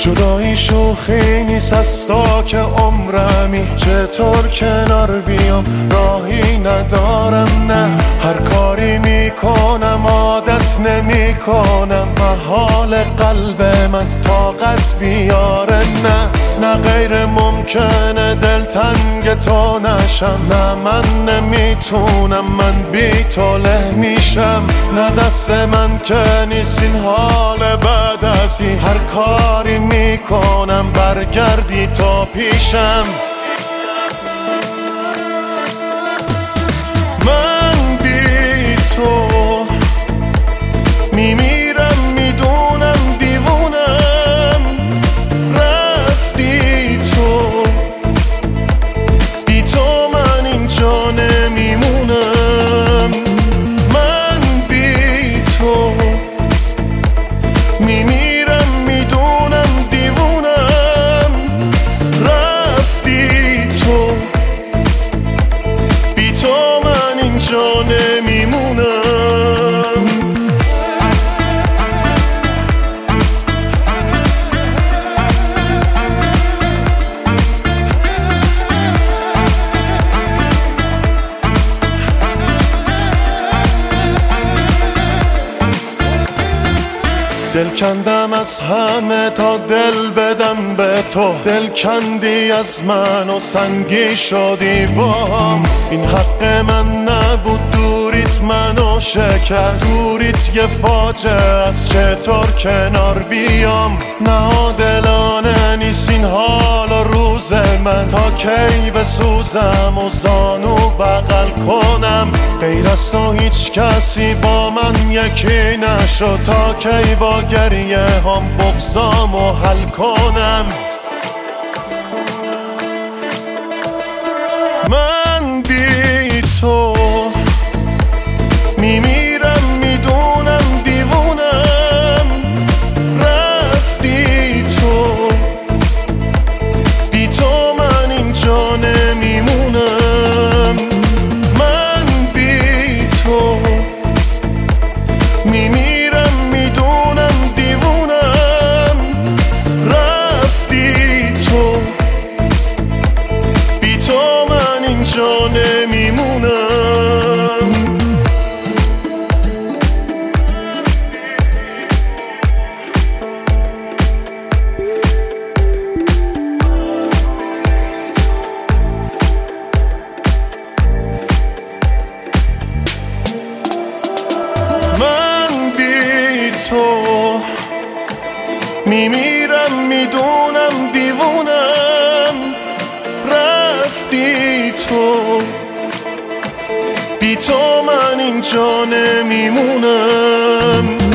جدایی شوخی نیست از تا که عمرمی، چطور کنار بیام راهی ندارم. نه هر کاری میکنم عادت نمی کنم، محال قلب من طاقت بیاره. نه غیر ممکنه دلتنگ تو نشم، نه من نمیتونم من بی تو له میشم. نه دست من که نیست این حال بعد از این، هر کاری میکنم برگردی تا پیشم. من بی تو میمیرم، میدونم دیوونم، رفتی تو، بی تو من اینجا نمیمونم. من بی تو میمیرم، میدونم دیوونم، رفتی تو، بی تو من اینجا نمیمونم. دل کندم از همه تا دل بدم به تو، دل کندی از من و سنگی شدی باهم. این حق من نبود، دوریت منو شکست، دوریت یه فاجعه است، چطور کنار بیام. نادلانه نیست این حال و روز من، تا کی بسوزم و زانو بغل کنم. غیر از تو هیچ کسی با من یکی نشد، تا کی با گریه هم بغضامو حل کنم. من بی تو میمیرم، میدونم دیوونم، رفتی تو، بی تو من اینجا نمیمونم. من بی تو میمیرم، میدونم دیوونم، رفتی تو، بی تو من اینجا نمیمونم. من بی تو میمیرم، میدونم دیوونم، رفتی تو، بی تو من اینجا نمیمونم.